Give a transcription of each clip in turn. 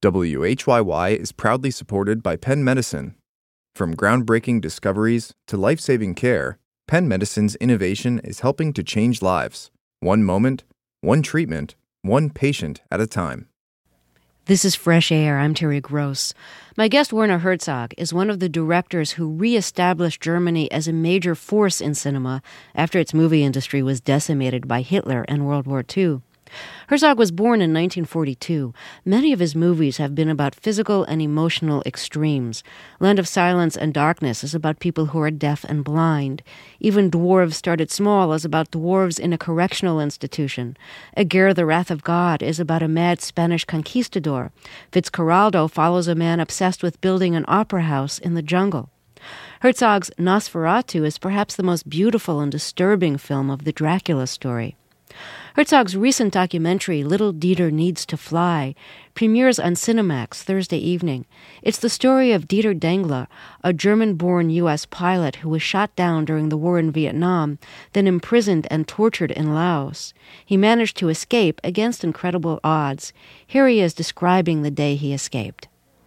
WHYY is proudly supported by Penn Medicine. From groundbreaking discoveries to life-saving care, Penn Medicine's innovation is helping to change lives. One moment, one treatment, one patient at a time. This is Fresh Air. I'm Terry Gross. My guest, Werner Herzog, is one of the directors who re-established Germany as a major force in cinema after its movie industry was decimated by Hitler and World War II. Herzog was born in 1942. Many of his movies have been about physical and emotional extremes. Land of Silence and Darkness is about people who are deaf and blind. Even Dwarves Started Small is about dwarves in a correctional institution. Aguirre, The Wrath of God is about a mad Spanish conquistador. Fitzcarraldo follows a man obsessed with building an opera house in the jungle. Herzog's Nosferatu is perhaps the most beautiful and disturbing film of the Dracula story. Herzog's recent documentary, Little Dieter Needs to Fly, premieres on Cinemax Thursday evening. It's the story of Dieter Dengler, a German-born U.S. pilot who was shot down during the war in Vietnam, then imprisoned and tortured in Laos. He managed to escape against incredible odds. Here he is describing the day he escaped.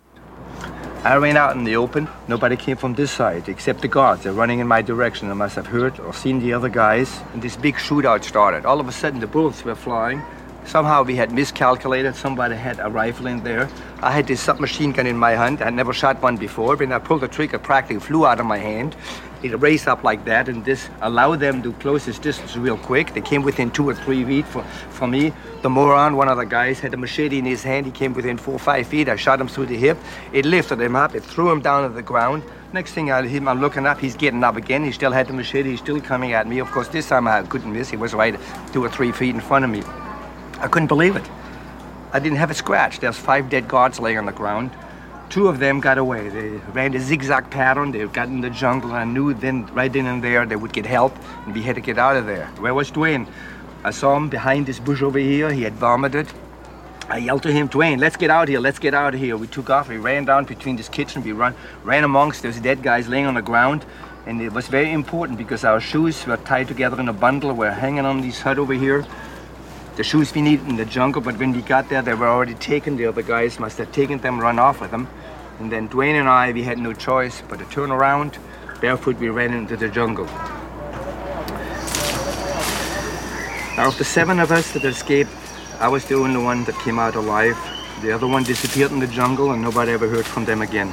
I ran out in the open. Nobody came from this side except the guards. They're running in my direction. I must have heard or seen the other guys. And this big shootout started. All of a sudden, the bullets were flying. Somehow we had miscalculated. Somebody had a rifle in there. I had this submachine gun in my hand. I had never shot one before. When I pulled the trigger, it practically flew out of my hand. It raised up like that, and this allowed them to close this distance real quick. They came within 2 or 3 feet from me. The moron, one of the guys, had a machete in his hand. He came within 4 or 5 feet. I shot him through the hip. It lifted him up. It threw him down to the ground. Next thing I'm looking up, he's getting up again. He still had the machete. He's still coming at me. Of course, this time I couldn't miss. He was right 2 or 3 feet in front of me. I couldn't believe it. I didn't have a scratch. There's 5 dead guards laying on the ground. 2 of them got away. They ran a zigzag pattern. They got in the jungle. I knew then, right then and there, they would get help, and we had to get out of there. Where was Dwayne? I saw him behind this bush over here. He had vomited. I yelled to him, Dwayne, let's get out here. Let's get out of here. We took off. We ran down between this kitchen. We ran amongst those dead guys laying on the ground. And it was very important because our shoes were tied together in a bundle. We're hanging on this hut over here. The shoes we needed in the jungle, but when we got there, they were already taken. The other guys must have taken them, run off with them. And then Dwayne and I, we had no choice but to turn around. Barefoot, we ran into the jungle. Now, of the 7 of us that escaped, I was the only one that came out alive. The other one disappeared in the jungle, and nobody ever heard from them again.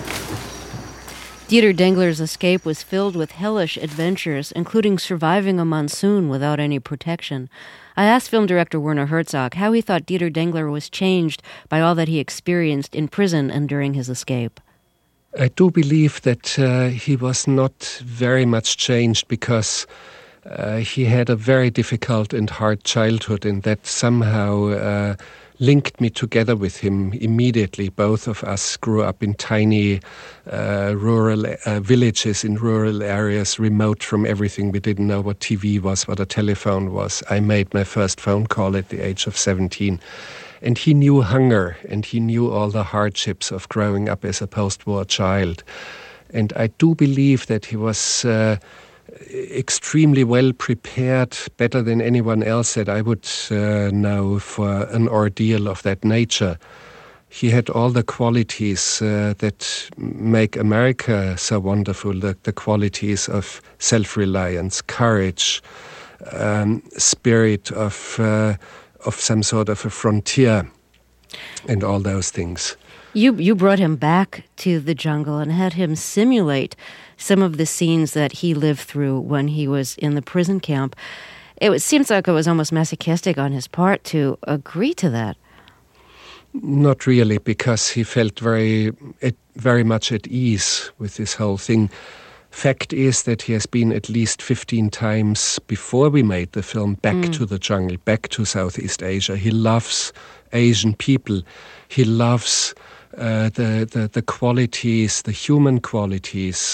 Dieter Dengler's escape was filled with hellish adventures, including surviving a monsoon without any protection. I asked film director Werner Herzog how he thought Dieter Dengler was changed by all that he experienced in prison and during his escape. I do believe that he was not very much changed because he had a very difficult and hard childhood, and that somehow linked me together with him immediately. Both of us grew up in tiny rural villages in rural areas, remote from everything. We didn't know what TV was, what a telephone was. I made my first phone call at the age of 17. And he knew hunger, and he knew all the hardships of growing up as a post-war child. And I do believe that he was extremely well prepared, better than anyone else that I would know, for an ordeal of that nature. He had all the qualities that make America so wonderful, the qualities of self-reliance, courage, spirit of some sort of a frontier, and all those things. You brought him back to the jungle and had him simulate some of the scenes that he lived through when he was in the prison camp. Seems like it was almost masochistic on his part to agree to that. Not really, because he felt very much at ease with this whole thing. Fact is that he has been at least 15 times before we made the film back to the jungle, back to Southeast Asia. He loves Asian people. He loves the qualities, the human qualities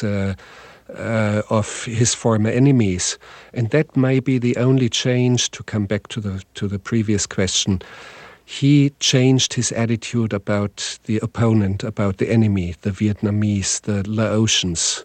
of his former enemies, and that may be the only change. To come back to the previous question, he changed his attitude about the opponent, about the enemy, the Vietnamese, the Laotians.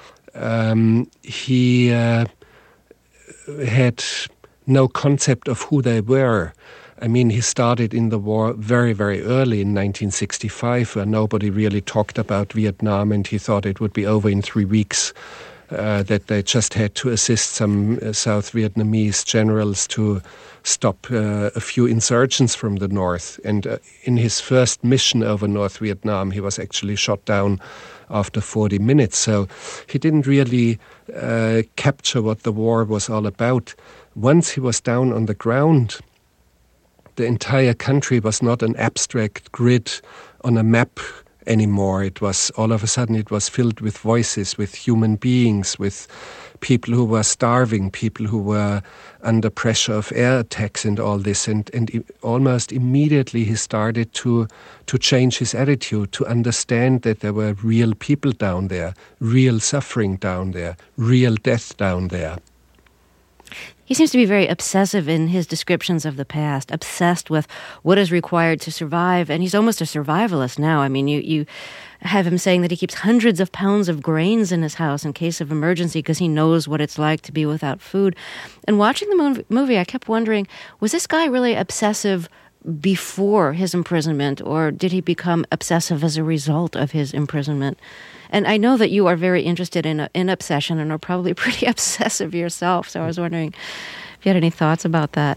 He had no concept of who they were. I mean, he started in the war very, very early in 1965, where nobody really talked about Vietnam, and he thought it would be over in 3 weeks, that they just had to assist some South Vietnamese generals to stop a few insurgents from the north. And in his first mission over North Vietnam, he was actually shot down after 40 minutes. So he didn't really capture what the war was all about. Once he was down on the ground, the entire country was not an abstract grid on a map anymore. It was, all of a sudden, it was filled with voices, with human beings, with people who were starving, people who were under pressure of air attacks and all this. And almost immediately he started to change his attitude, to understand that there were real people down there, real suffering down there, real death down there. He seems to be very obsessive in his descriptions of the past, obsessed with what is required to survive, and he's almost a survivalist now. I mean, you have him saying that he keeps hundreds of pounds of grains in his house in case of emergency because he knows what it's like to be without food. And watching the movie, I kept wondering, was this guy really obsessive before his imprisonment, or did he become obsessive as a result of his imprisonment? And I know that you are very interested in obsession and are probably pretty obsessive yourself, so I was wondering if you had any thoughts about that.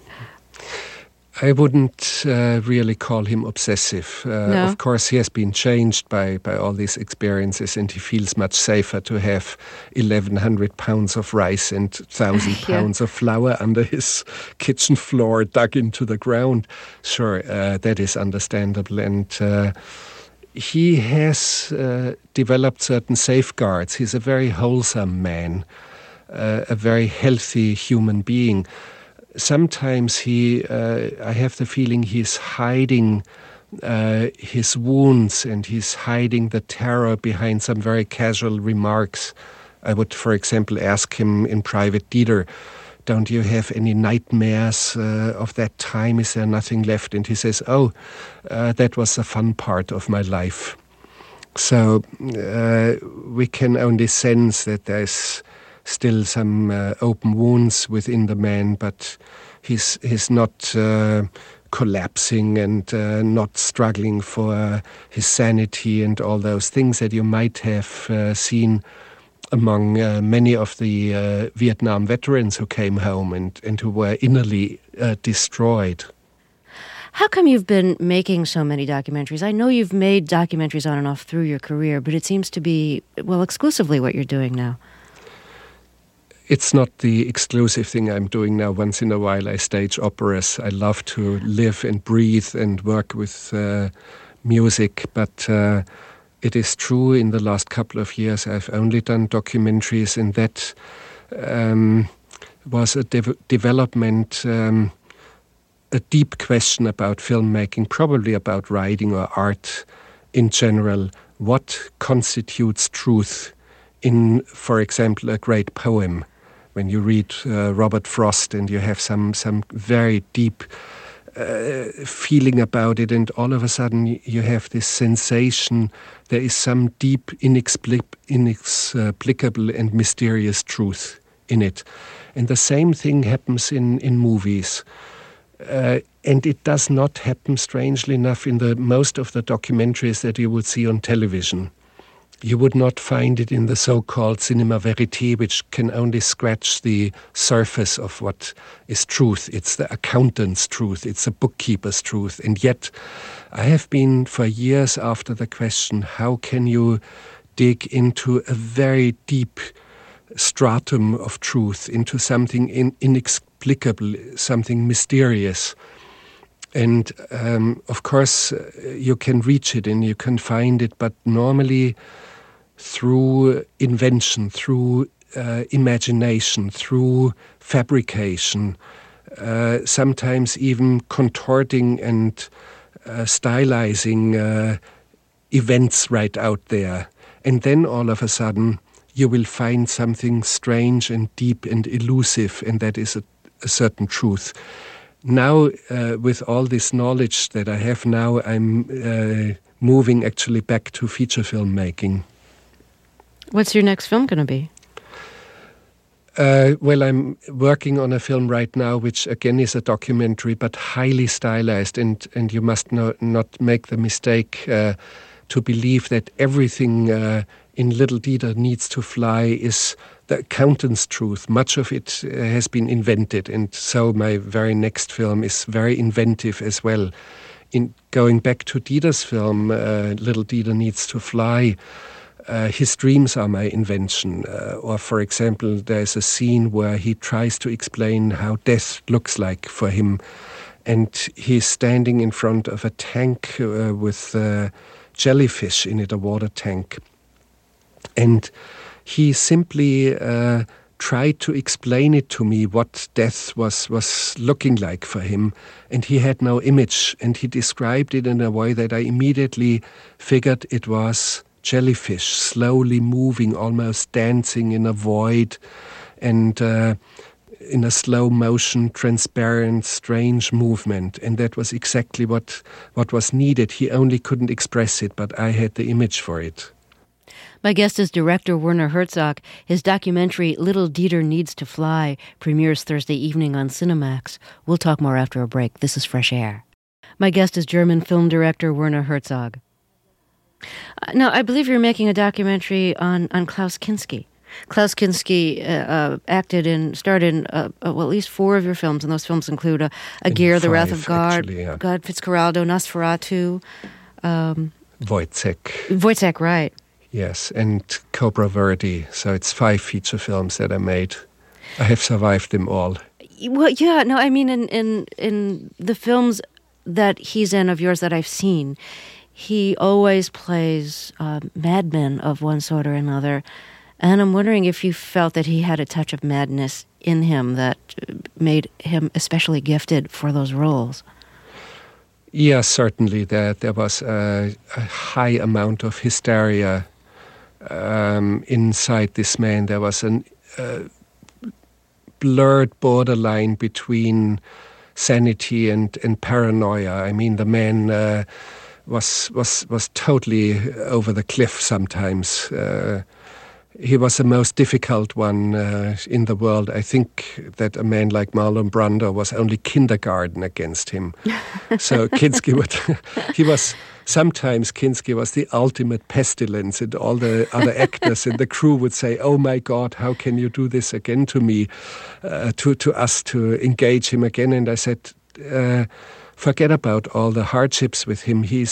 I wouldn't really call him obsessive. No? Of course, he has been changed by all these experiences, and he feels much safer to have 1,100 pounds of rice and 1,000 pounds of flour under his kitchen floor dug into the ground. Sure, that is understandable. And he has developed certain safeguards. He's a very wholesome man, a very healthy human being. Sometimes I have the feeling he's hiding his wounds, and he's hiding the terror behind some very casual remarks. I would, for example, ask him in private, Dieter, don't you have any nightmares of that time? Is there nothing left? And he says, that was the fun part of my life. So we can only sense that there's still some open wounds within the man, but he's not collapsing and not struggling for his sanity and all those things that you might have seen among many of the Vietnam veterans who came home and who were innerly destroyed. How come you've been making so many documentaries? I know you've made documentaries on and off through your career, but it seems to be, well, exclusively what you're doing now. It's not the exclusive thing I'm doing now. Once in a while I stage operas. I love to live and breathe and work with music, but it is true in the last couple of years I've only done documentaries, and that was a development, a deep question about filmmaking, probably about writing or art in general. What constitutes truth in, for example, a great poem? When you read Robert Frost and you have some very deep feeling about it, and all of a sudden you have this sensation there is some deep, inexplicable and mysterious truth in it. And the same thing happens in movies. And it does not happen, strangely enough, in the most of the documentaries that you would see on television. You would not find it in the so-called cinema verité, which can only scratch the surface of what is truth. It's the accountant's truth. It's the bookkeeper's truth. And yet, I have been for years after the question, how can you dig into a very deep stratum of truth, into something inexplicable, something mysterious? And of course, you can reach it and you can find it, but normally through invention, through imagination, through fabrication, sometimes even contorting and stylizing events right out there. And then all of a sudden, you will find something strange and deep and elusive, and that is a certain truth. Now, with all this knowledge that I have now, I'm moving actually back to feature filmmaking. What's your next film going to be? Well, I'm working on a film right now, which again is a documentary, but highly stylized. And you must not make the mistake to believe that everything in Little Dieter Needs to Fly is the accountant's truth. Much of it has been invented, and so my very next film is very inventive as well. In going back to Dieter's film, Little Dieter Needs to Fly, his dreams are my invention. Or, for example, there's a scene where he tries to explain how death looks like for him, and he's standing in front of a tank with jellyfish in it, a water tank. And he simply tried to explain it to me what death was looking like for him, and he had no image, and he described it in a way that I immediately figured it was jellyfish slowly moving, almost dancing in a void, and in a slow motion, transparent, strange movement. And that was exactly what was needed. He only couldn't express it, but I had the image for it. My guest is director Werner Herzog. His documentary, Little Dieter Needs to Fly, premieres Thursday evening on Cinemax. We'll talk more after a break. This is Fresh Air. My guest is German film director Werner Herzog. Now, I believe you're making a documentary on Klaus Kinski. Klaus Kinski starred in at least 4 of your films, and those films include Aguirre, The Wrath of God, yeah. God Fitzcarraldo, Nosferatu. Wojciech, right. Yes, and Cobra Verde. So it's 5 feature films that I made. I have survived them all. Well, yeah, no, I mean, in the films that he's in of yours that I've seen, he always plays madmen of one sort or another. And I'm wondering if you felt that he had a touch of madness in him that made him especially gifted for those roles. Yes, certainly. There was a high amount of hysteria inside this man. There was a blurred borderline between sanity and paranoia. I mean, the man was totally over the cliff sometimes. He was the most difficult one in the world. I think that a man like Marlon Brando was only kindergarten against him. So Kinski Kinski was the ultimate pestilence, and all the other actors in the crew would say, "Oh my God, how can you do this again to me?" To us, to engage him again. And I said, forget about all the hardships with him. He's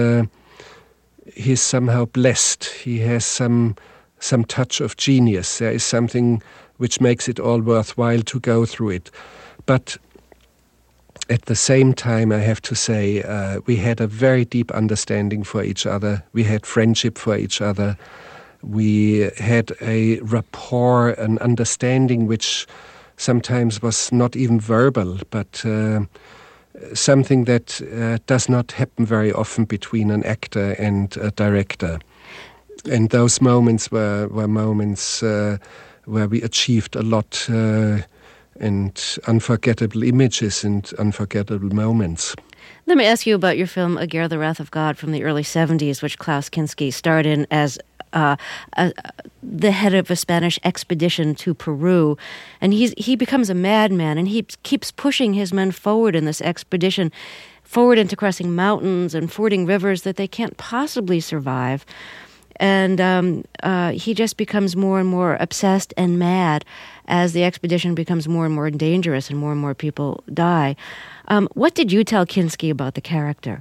somehow blessed. He has some touch of genius. There is something which makes it all worthwhile to go through it. But at the same time, I have to say, we had a very deep understanding for each other. We had friendship for each other. We had a rapport, an understanding which sometimes was not even verbal, but something that does not happen very often between an actor and a director. And those moments were moments where we achieved a lot and unforgettable images and unforgettable moments. Let me ask you about your film Aguirre, The Wrath of God from the early 70s, which Klaus Kinski starred in as the head of a Spanish expedition to Peru. And he becomes a madman, and he keeps pushing his men forward in this expedition, forward into crossing mountains and fording rivers that they can't possibly survive. And he just becomes more and more obsessed and mad as the expedition becomes more and more dangerous and more people die. What did you tell Kinski about the character?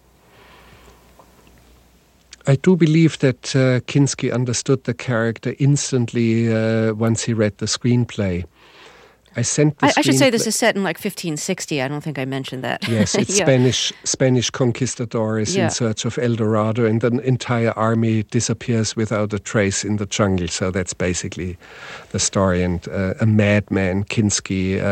I do believe that Kinski understood the character instantly once he read the screenplay. I should say this is set in like 1560. I don't think I mentioned that. Yes, it's yeah. Spanish conquistadores in search of El Dorado, and an entire army disappears without a trace in the jungle. So that's basically the story. And a madman, Kinski,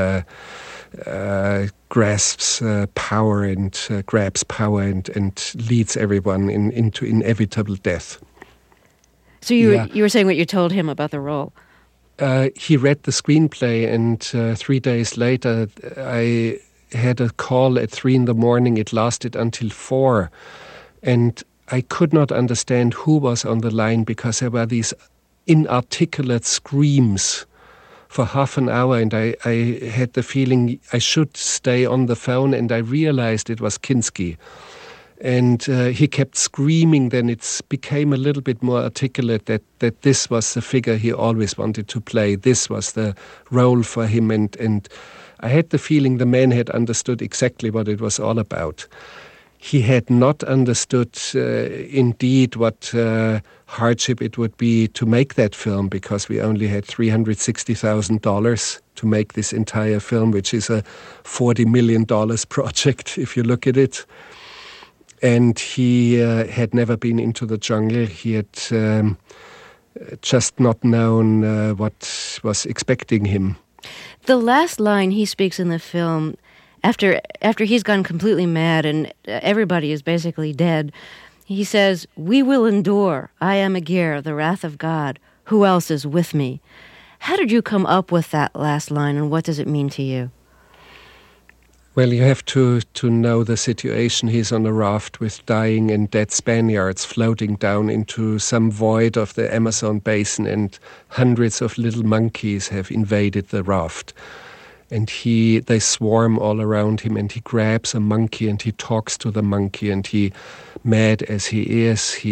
grasps power and grabs power and leads everyone into inevitable death. So you were saying what you told him about the role. He read the screenplay, and 3 days later, I had a call at 3 a.m. It lasted until 4, and I could not understand who was on the line because there were these inarticulate screams for half an hour, and I had the feeling I should stay on the phone, and I realized it was Kinski. And he kept screaming. Then it became a little bit more articulate that this was the figure he always wanted to play. This was the role for him. And I had the feeling the man had understood exactly what it was all about. He had not understood indeed what hardship it would be to make that film, because we only had $360,000 to make this entire film, which is a $40 million project if you look at it. And he had never been into the jungle. He had just not known what was expecting him. The last line he speaks in the film, after he's gone completely mad and everybody is basically dead, he says, "We will endure. I am Aguirre, the wrath of God. Who else is with me?" How did you come up with that last line, and what does it mean to you? Well, you have to know the situation. He's on a raft with dying and dead Spaniards floating down into some void of the Amazon basin, and hundreds of little monkeys have invaded the raft. And they swarm all around him, and he grabs a monkey and he talks to the monkey, and he, mad as he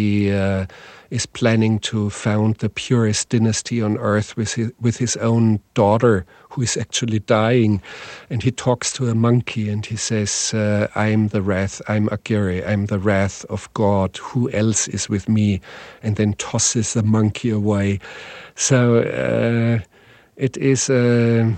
is planning to found the purest dynasty on earth with his own daughter, who is actually dying. And he talks to a monkey and he says, I'm Aguirre, I'm the wrath of God. Who else is with me? And then tosses the monkey away. So it is a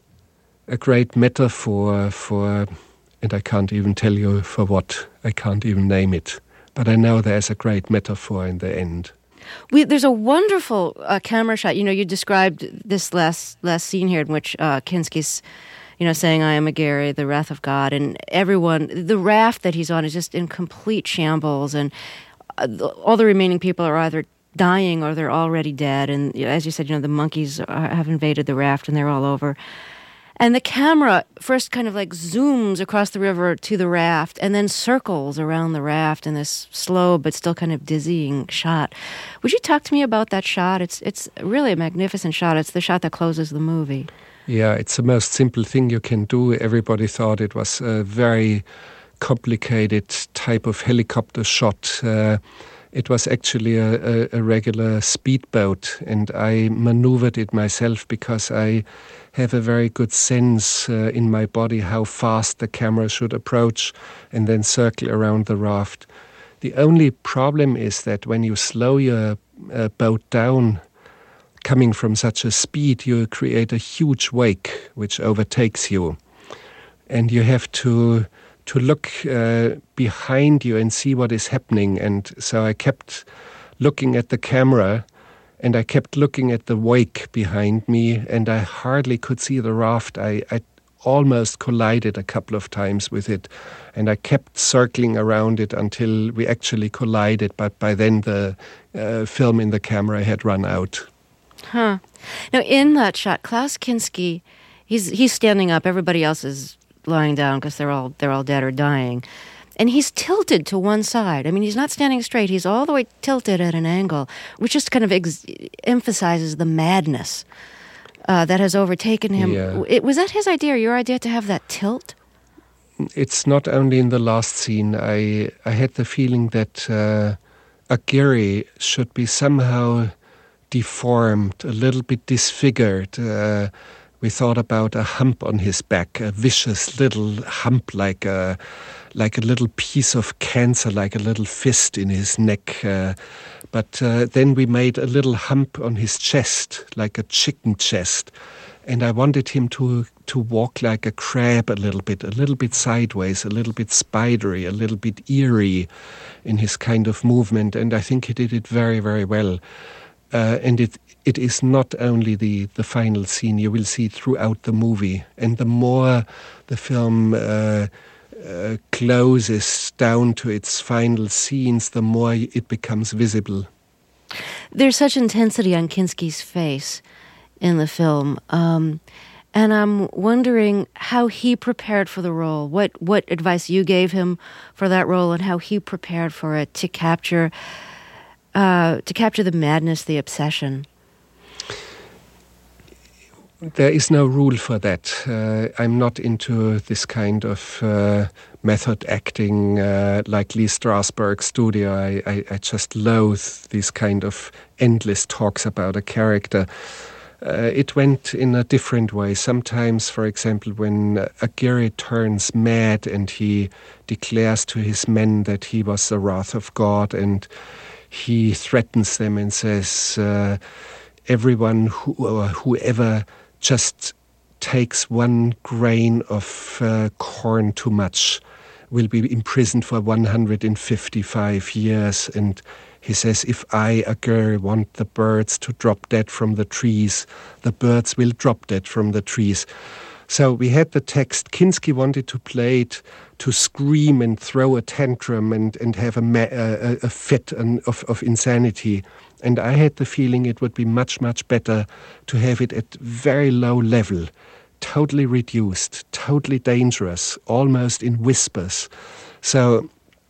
great metaphor for, and I can't even tell you for what, I can't even name it. But I know there's a great metaphor in the end. There's a wonderful camera shot. You know, you described this last scene here in which Kinski's, saying, "I am Aguirre, the wrath of God," and everyone, the raft that he's on is just in complete shambles, and all the remaining people are either dying or they're already dead. And as you said, the monkeys have invaded the raft and they're all over. And the camera first kind of like zooms across the river to the raft and then circles around the raft in this slow but still kind of dizzying shot. Would you talk to me about that shot? It's really a magnificent shot. It's the shot that closes the movie. Yeah, it's the most simple thing you can do. Everybody thought it was a very complicated type of helicopter shot. It was actually a regular speedboat, and I maneuvered it myself because I have a very good sense in my body how fast the camera should approach and then circle around the raft. The only problem is that when you slow your boat down, coming from such a speed, you create a huge wake which overtakes you. And you have to look behind you and see what is happening. And so I kept looking at the camera and I kept looking at the wake behind me, and I hardly could see the raft. I almost collided a couple of times with it, and I kept circling around it until we actually collided, but by then the film in the camera had run out. Huh. Now, in that shot, Klaus Kinski, he's standing up. Everybody else is lying down because they're all dead or dying. And he's tilted to one side. I mean, he's not standing straight. He's all the way tilted at an angle, which just kind of emphasizes the madness that has overtaken him. Yeah. Was that his idea or your idea to have that tilt? It's not only in the last scene. I had the feeling that Aguirre should be somehow deformed, a little bit disfigured. We thought about a hump on his back, a vicious little hump like a little piece of cancer, like a little fist in his neck. But then we made a little hump on his chest, like a chicken chest. And I wanted him to walk like a crab a little bit sideways, a little bit spidery, a little bit eerie in his kind of movement. And I think he did it very, very well. And it is not only the final scene. You will see throughout the movie. And the more the film closes down to its final scenes, the more it becomes visible. There's such intensity on Kinski's face in the film. And I'm wondering how he prepared for the role, what advice you gave him for that role, and how he prepared for it to capture the madness, the obsession. There is no rule for that. I'm not into this kind of method acting like Lee Strasberg's studio. I just loathe these kind of endless talks about a character. It went in a different way. Sometimes, for example, when Aguirre turns mad and he declares to his men that he was the wrath of God, and he threatens them and says, everyone whoever just takes one grain of corn too much will be imprisoned for 155 years. And he says, if I, Aguirre, want the birds to drop dead from the trees, the birds will drop dead from the trees. So we had the text. Kinski wanted to play it to scream and throw a tantrum and have a fit of insanity. And I had the feeling it would be much, much better to have it at very low level, totally reduced, totally dangerous, almost in whispers. So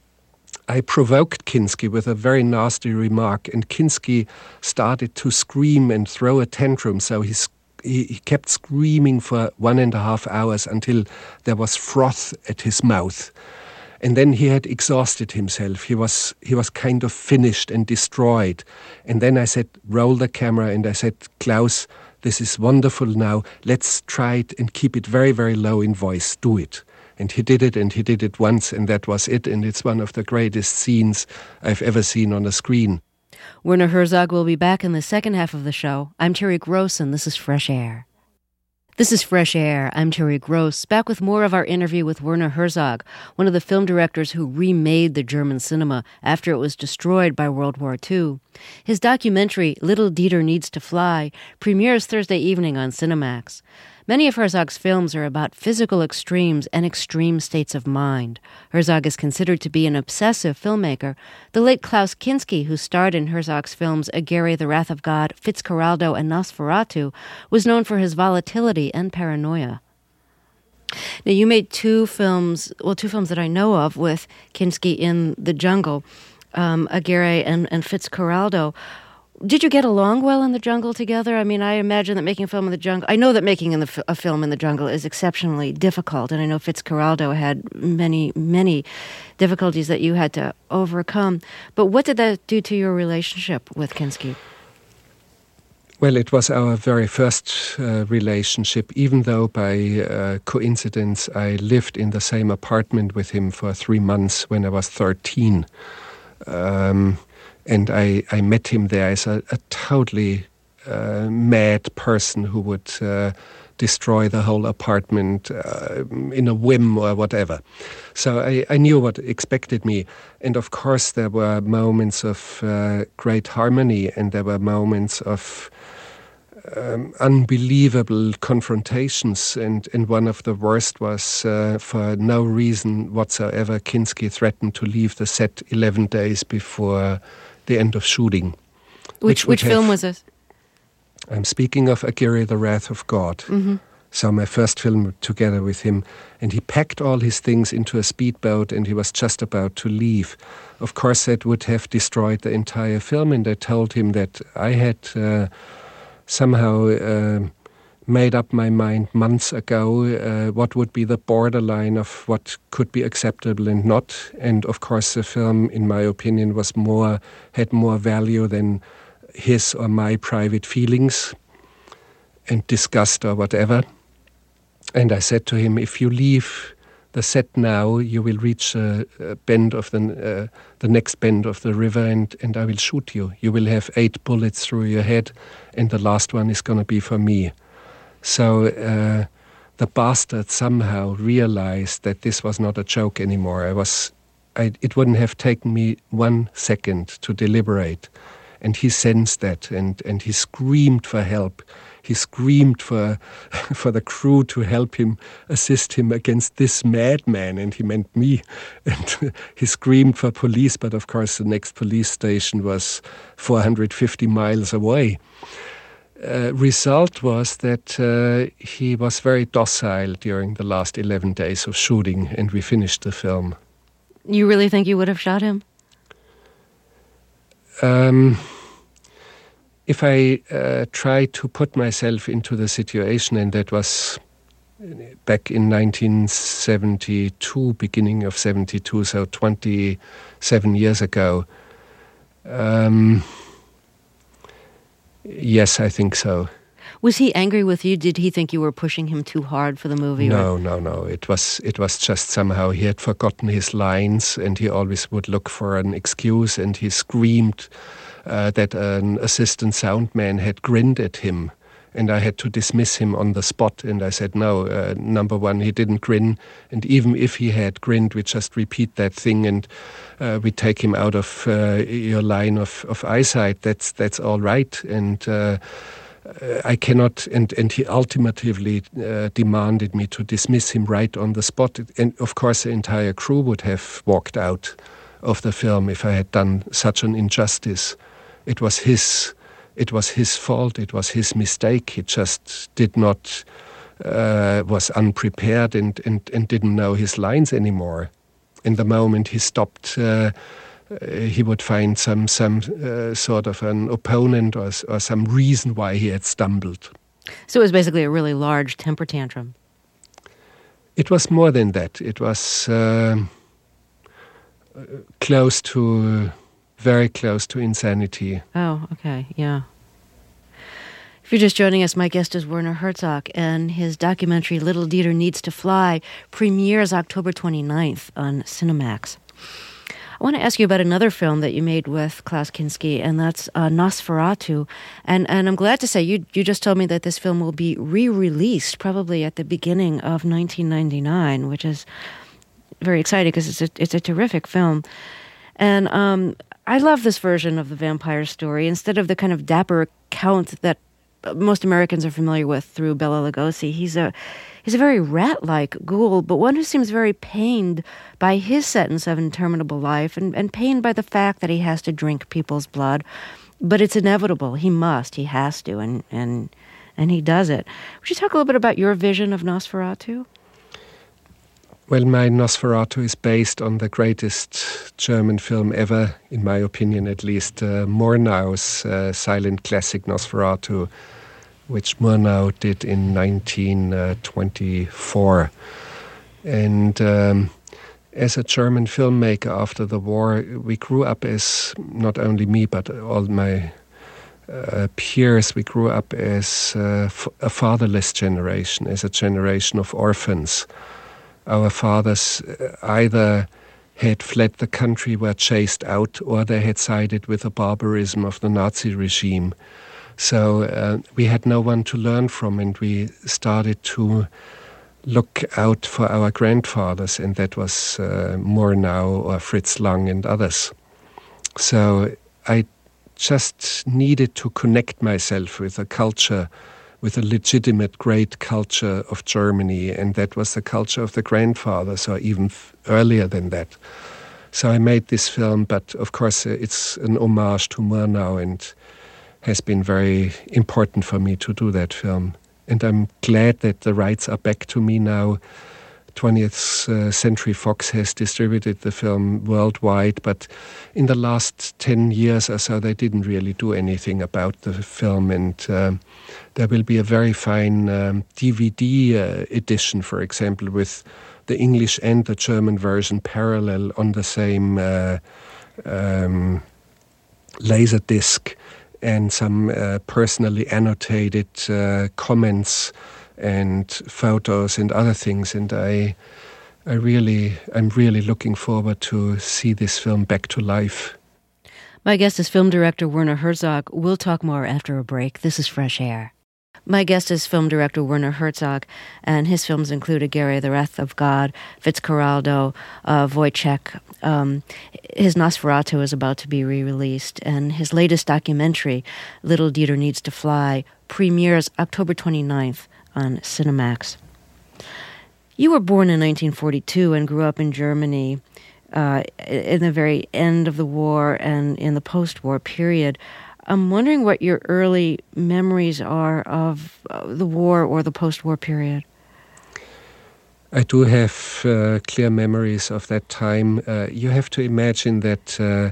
I provoked Kinski with a very nasty remark, and Kinski started to scream and throw a tantrum. So he kept screaming for 1.5 hours until there was froth at his mouth. And then he had exhausted himself. He was kind of finished and destroyed. And then I said, roll the camera, and I said, Klaus, this is wonderful now. Let's try it and keep it very, very low in voice. Do it. And he did it once, and that was it. And it's one of the greatest scenes I've ever seen on a screen. Werner Herzog will be back in the second half of the show. I'm Terry Gross, and this is Fresh Air. This is Fresh Air. I'm Terry Gross, back with more of our interview with Werner Herzog, one of the film directors who remade the German cinema after it was destroyed by World War II. His documentary, Little Dieter Needs to Fly, premieres Thursday evening on Cinemax. Many of Herzog's films are about physical extremes and extreme states of mind. Herzog is considered to be an obsessive filmmaker. The late Klaus Kinski, who starred in Herzog's films Aguirre, The Wrath of God, Fitzcarraldo, and Nosferatu, was known for his volatility and paranoia. Now, you made two films that I know of with Kinski in the jungle, Aguirre and Fitzcarraldo. Did you get along well in the jungle together? I mean, I imagine that making a film in the jungle... I know that making a film in the jungle is exceptionally difficult, and I know Fitzcarraldo had many, many difficulties that you had to overcome. But what did that do to your relationship with Kinski? Well, it was our very first relationship, even though by coincidence I lived in the same apartment with him for 3 months when I was 13. And I met him there as a totally mad person who would destroy the whole apartment in a whim or whatever. So I knew what expected me. And of course there were moments of great harmony, and there were moments of unbelievable confrontations. And one of the worst was for no reason whatsoever, Kinski threatened to leave the set 11 days before the end of shooting. Which film was this? I'm speaking of Aguirre, The Wrath of God. Mm-hmm. So my first film together with him. And he packed all his things into a speedboat and he was just about to leave. Of course, that would have destroyed the entire film. And I told him that I had somehow made up my mind months ago what would be the borderline of what could be acceptable and not. And of course the film, in my opinion, had more value than his or my private feelings and disgust or whatever. And I said to him, if you leave the set now, you will reach a bend of the next bend of the river, and I will shoot you. You will have 8 bullets through your head, and the last one is going to be for me. So the bastard somehow realized that this was not a joke anymore. It wouldn't have taken me 1 second to deliberate. And he sensed that, and he screamed for help. He screamed for the crew to help him, assist him against this madman, and he meant me. And he screamed for police, but of course the next police station was 450 miles away. Result was that he was very docile during the last 11 days of shooting, and we finished the film. You really think you would have shot him? if I try to put myself into the situation, and that was back in 1972, beginning of 72, so 27 years ago, yes, I think so. Was he angry with you? Did he think you were pushing him too hard for the movie? No. It was just somehow he had forgotten his lines, and he always would look for an excuse, and he screamed that an assistant soundman had grinned at him, and I had to dismiss him on the spot. And I said, no, number one, he didn't grin, and even if he had grinned, we just repeat that thing, and we take him out of your line of eyesight. That's all right. And I cannot, and he ultimately demanded me to dismiss him right on the spot. And of course, the entire crew would have walked out of the film if I had done such an injustice. It was his fault. It was his mistake. He just did not, was unprepared and didn't know his lines anymore. In the moment he stopped, he would find some sort of an opponent or some reason why he had stumbled. So it was basically a really large temper tantrum. It was more than that. It was very close to insanity. Oh, okay, yeah. If you're just joining us, my guest is Werner Herzog, and his documentary Little Dieter Needs to Fly premieres October 29th on Cinemax. I want to ask you about another film that you made with Klaus Kinski, and that's Nosferatu. And I'm glad to say you just told me that this film will be re-released probably at the beginning of 1999, which is very exciting because it's a terrific film. And I love this version of the vampire story. Instead of the kind of dapper count that most Americans are familiar with through Bela Lugosi, he's a very rat-like ghoul, but one who seems very pained by his sentence of interminable life and pained by the fact that he has to drink people's blood. But it's inevitable. He has to, and he does it. Would you talk a little bit about your vision of Nosferatu? Well, my Nosferatu is based on the greatest German film ever, in my opinion at least, Murnau's silent classic Nosferatu, which Murnau did in 1924. And as a German filmmaker after the war, we grew up as, not only me, but all my peers, we grew up as a fatherless generation, as a generation of orphans. Our fathers either had fled the country, were chased out, or they had sided with the barbarism of the Nazi regime. So we had no one to learn from, and we started to look out for our grandfathers, and that was Murnau or Fritz Lang and others. So I just needed to connect myself with a culture, with a legitimate great culture of Germany, and that was the culture of the grandfathers, or even earlier than that. So I made this film, but of course it's an homage to Murnau, and has been very important for me to do that film. And I'm glad that the rights are back to me now. 20th Century Fox has distributed the film worldwide, but in the last 10 years or so, they didn't really do anything about the film. And there will be a very fine DVD edition, for example, with the English and the German version parallel on the same laser disc, and some personally annotated comments and photos and other things. And I'm really looking forward to see this film back to life. My guest is film director Werner Herzog. We'll talk more after a break. This is Fresh Air. My guest is film director Werner Herzog, and his films include Aguirre, The Wrath of God, Fitzcarraldo, Wojciech. His Nosferatu is about to be re-released, and his latest documentary, Little Dieter Needs to Fly, premieres October 29th on Cinemax. You were born in 1942 and grew up in Germany in the very end of the war and in the post-war period. I'm wondering what your early memories are of the war or the post-war period. I do have clear memories of that time. You have to imagine that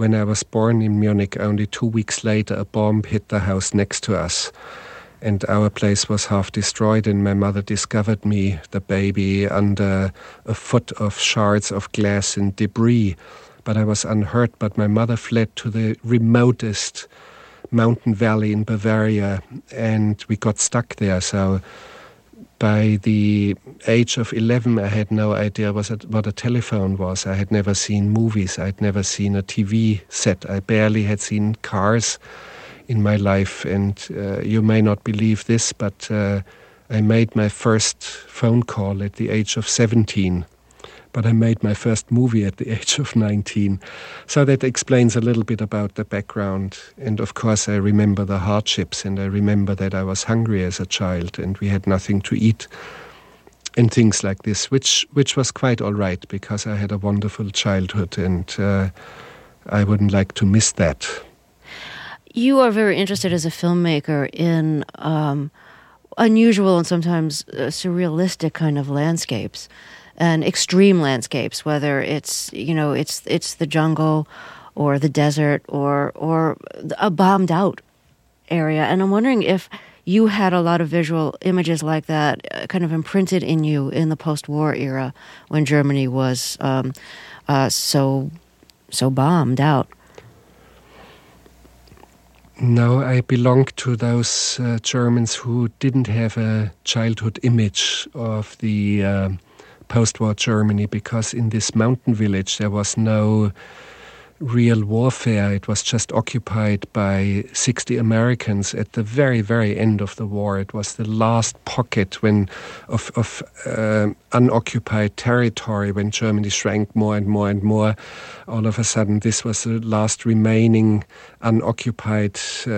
when I was born in Munich, only 2 weeks later, a bomb hit the house next to us. And our place was half destroyed, and my mother discovered me, the baby, under a foot of shards of glass and debris. But I was unhurt, but my mother fled to the remotest mountain valley in Bavaria, and we got stuck there. So by the age of 11, I had no idea what a telephone was. I had never seen movies. I had never seen a TV set. I barely had seen cars in my life. And you may not believe this, but I made my first phone call at the age of 17. But I made my first movie at the age of 19. So that explains a little bit about the background. And of course, I remember the hardships, and I remember that I was hungry as a child and we had nothing to eat and things like this, which was quite all right because I had a wonderful childhood, and I wouldn't like to miss that. You are very interested as a filmmaker in unusual and sometimes surrealistic kind of landscapes. And extreme landscapes, whether it's the jungle or the desert or a bombed out area. And I'm wondering if you had a lot of visual images like that kind of imprinted in you in the post-war era when Germany was so bombed out. No, I belonged to those Germans who didn't have a childhood image of the post-war Germany, because in this mountain village there was no real warfare. It was just occupied by 60 Americans at the very, very end of the war. It was the last pocket of unoccupied territory when Germany shrank more and more and more. All of a sudden, this was the last remaining unoccupied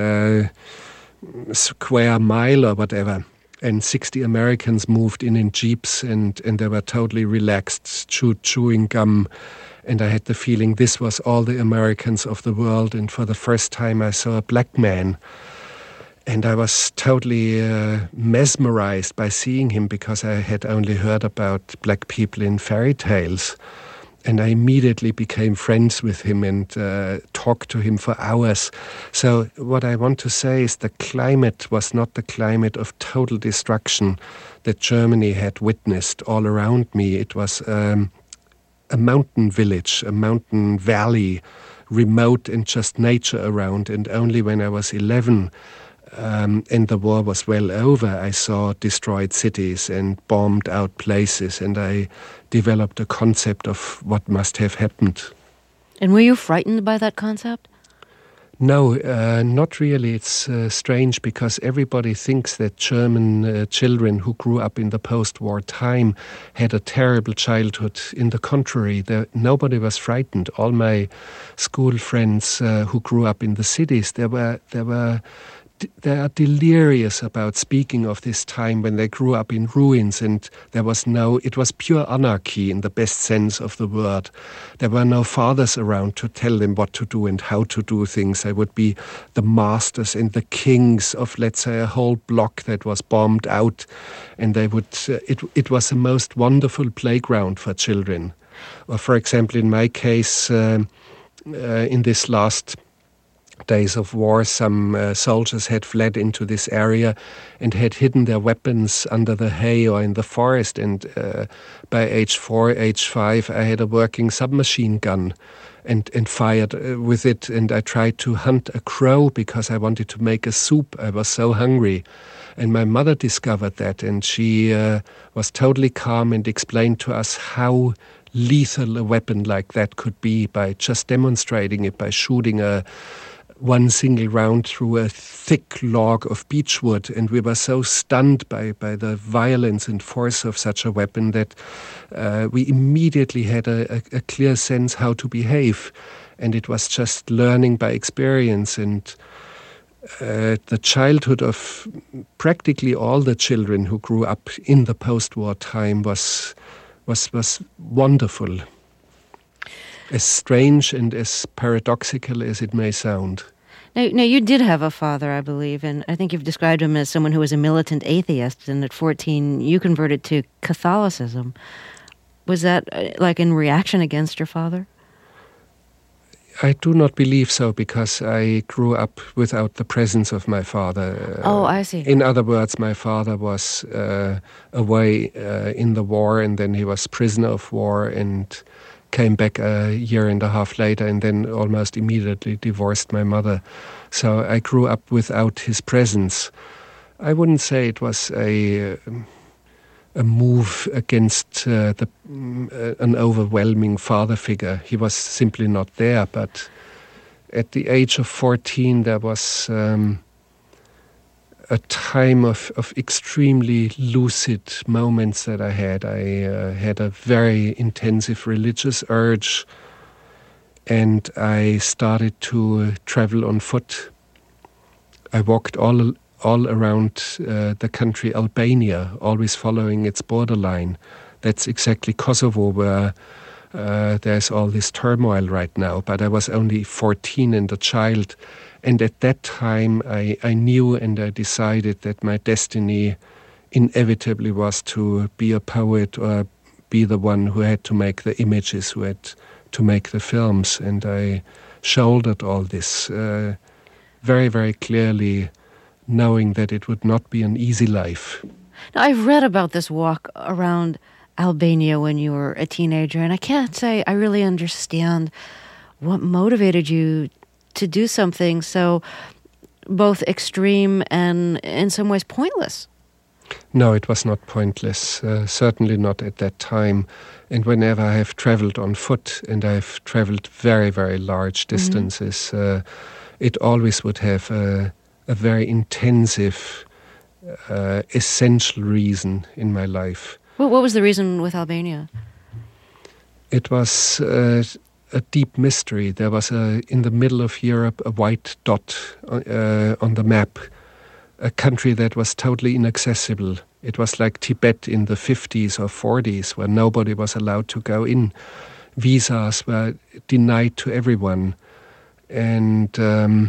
square mile or whatever. And 60 Americans moved in jeeps, and they were totally relaxed, chewing gum. And I had the feeling this was all the Americans of the world. And for the first time, I saw a black man. And I was totally mesmerized by seeing him, because I had only heard about black people in fairy tales. And I immediately became friends with him and talked to him for hours. So what I want to say is the climate was not the climate of total destruction that Germany had witnessed all around me. It was a mountain village, a mountain valley, remote and just nature around. And only when I was 11 and the war was well over, I saw destroyed cities and bombed out places, and I developed a concept of what must have happened. And were you frightened by that concept? No, not really. It's strange, because everybody thinks that German children who grew up in the post-war time had a terrible childhood. In the contrary, nobody was frightened. All my school friends who grew up in the cities, they are delirious about speaking of this time when they grew up in ruins, and it was pure anarchy in the best sense of the word. There were no fathers around to tell them what to do and how to do things. They would be the masters and the kings of, let's say, a whole block that was bombed out, and they would. It was the most wonderful playground for children. Or, for example, in my case, in this last days of war, some soldiers had fled into this area and had hidden their weapons under the hay or in the forest. And by age 4, age 5, I had a working submachine gun and fired with it. And I tried to hunt a crow because I wanted to make a soup. I was so hungry. And my mother discovered that, and she was totally calm and explained to us how lethal a weapon like that could be by just demonstrating it, by shooting one single round through a thick log of beechwood. And we were so stunned by the violence and force of such a weapon that we immediately had a clear sense how to behave. And it was just learning by experience. And the childhood of practically all the children who grew up in the post-war time was wonderful. As strange and as paradoxical as it may sound. Now, you did have a father, I believe, and I think you've described him as someone who was a militant atheist, and at 14 you converted to Catholicism. Was that like in reaction against your father? I do not believe so, because I grew up without the presence of my father. I see. In other words, my father was away in the war, and then he was prisoner of war and came back a year and a half later, and then almost immediately divorced my mother. So I grew up without his presence. I wouldn't say it was a move against an overwhelming father figure. He was simply not there. But at the age of 14, there was a time of extremely lucid moments that I had. I had a very intensive religious urge, and I started to travel on foot. I walked all around the country Albania, always following its borderline. That's exactly Kosovo, where there's all this turmoil right now. But I was only 14 and a child, and at that time I knew and I decided that my destiny inevitably was to be a poet or be the one who had to make the images, who had to make the films. And I shouldered all this very, very clearly, knowing that it would not be an easy life. Now, I've read about this walk around Albania when you were a teenager, and I can't say I really understand what motivated you to do something so both extreme and in some ways pointless. No, it was not pointless, certainly not at that time. And whenever I have traveled on foot, and I've traveled very, very large distances, it always would have a very intensive, essential reason in my life. Well, what was the reason with Albania? It was a deep mystery. There was in the middle of Europe a white dot on the map, a country that was totally inaccessible. It was like Tibet in the 50s or 40s, where nobody was allowed to go in. Visas were denied to everyone. And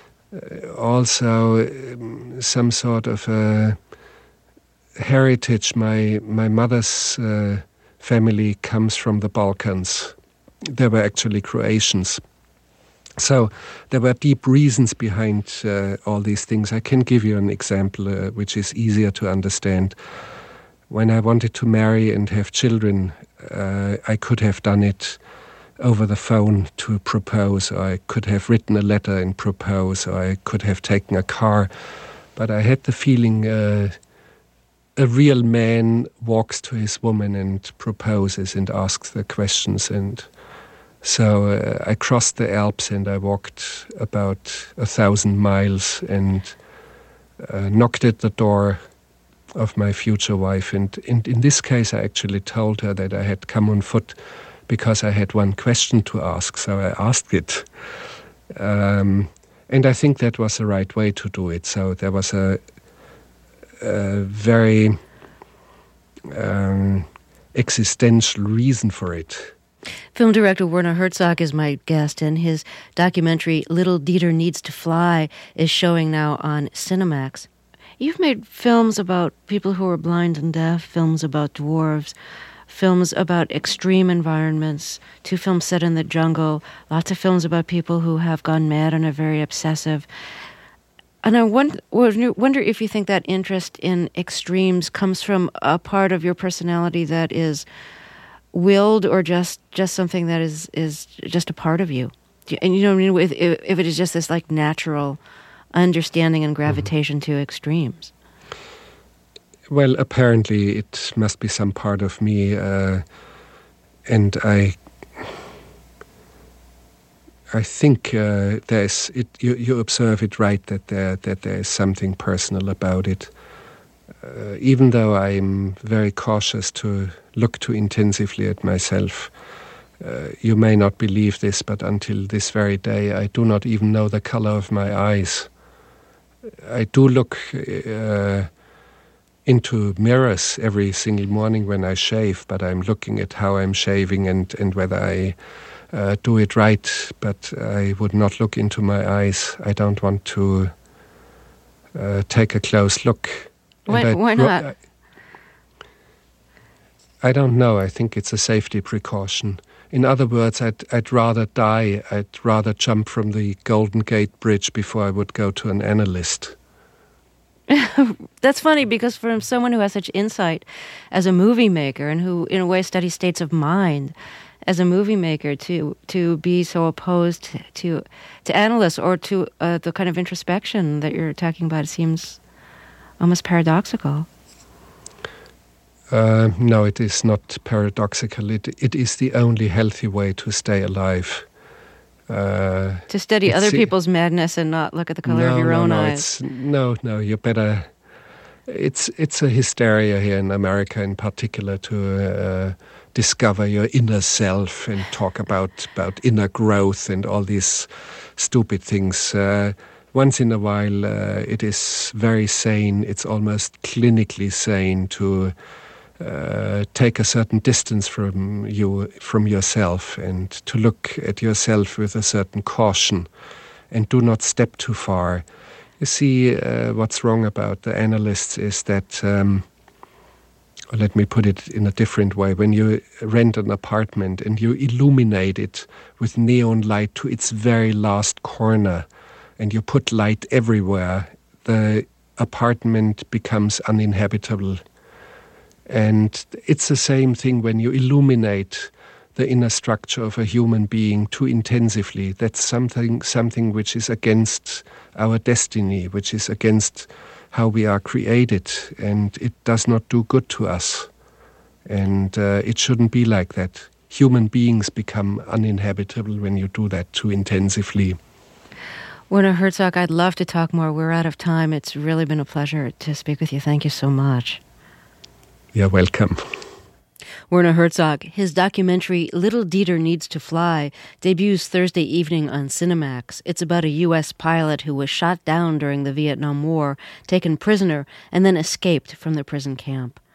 also some sort of heritage. My mother's family comes from the Balkans. They were actually Croatians. So there were deep reasons behind all these things. I can give you an example which is easier to understand. When I wanted to marry and have children, I could have done it over the phone to propose, or I could have written a letter and propose, or I could have taken a car. But I had the feeling a real man walks to his woman and proposes and asks the questions. And so I crossed the Alps and I walked about 1,000 miles and knocked at the door of my future wife. And in this case, I actually told her that I had come on foot because I had one question to ask, so I asked it. And I think that was the right way to do it. So there was a very existential reason for it. Film director Werner Herzog is my guest, and his documentary Little Dieter Needs to Fly is showing now on Cinemax. You've made films about people who are blind and deaf, films about dwarves, films about extreme environments, 2 films set in the jungle, lots of films about people who have gone mad and are very obsessive. And I wonder if you think that interest in extremes comes from a part of your personality that is willed, or just something that is just a part of you. And you know what I mean? If it is just this like natural understanding and gravitation to extremes. Well, apparently it must be some part of me, and I think there's it. You observe it right that there is something personal about it. Even though I'm very cautious to look too intensively at myself, you may not believe this, but until this very day, I do not even know the color of my eyes. I do look into mirrors every single morning when I shave, but I'm looking at how I'm shaving and whether I do it right, but I would not look into my eyes. I don't want to take a close look. Why not? I don't know. I think it's a safety precaution. In other words, I'd rather die. I'd rather jump from the Golden Gate Bridge before I would go to an analyst. That's funny, because from someone who has such insight as a movie maker and who, in a way, studies states of mind as a movie maker, to be so opposed to analysts or to the kind of introspection that you're talking about, it seems almost paradoxical. No, it is not paradoxical. It is the only healthy way to stay alive. To study other people's madness and not look at the color of your own eyes. No, you better. It's a hysteria here in America, in particular, to discover your inner self and talk about inner growth and all these stupid things. Once in a while, it is very sane. It's almost clinically sane to take a certain distance from yourself, and to look at yourself with a certain caution, and do not step too far. You see, what's wrong about the analysts is that, let me put it in a different way, when you rent an apartment and you illuminate it with neon light to its very last corner, and you put light everywhere, the apartment becomes uninhabitable. And it's the same thing when you illuminate the inner structure of a human being too intensively. That's something which is against our destiny, which is against how we are created, and it does not do good to us. And it shouldn't be like that. Human beings become uninhabitable when you do that too intensively. Werner Herzog, I'd love to talk more. We're out of time. It's really been a pleasure to speak with you. Thank you so much. You're welcome. Werner Herzog, his documentary Little Dieter Needs to Fly debuts Thursday evening on Cinemax. It's about a U.S. pilot who was shot down during the Vietnam War, taken prisoner, and then escaped from the prison camp.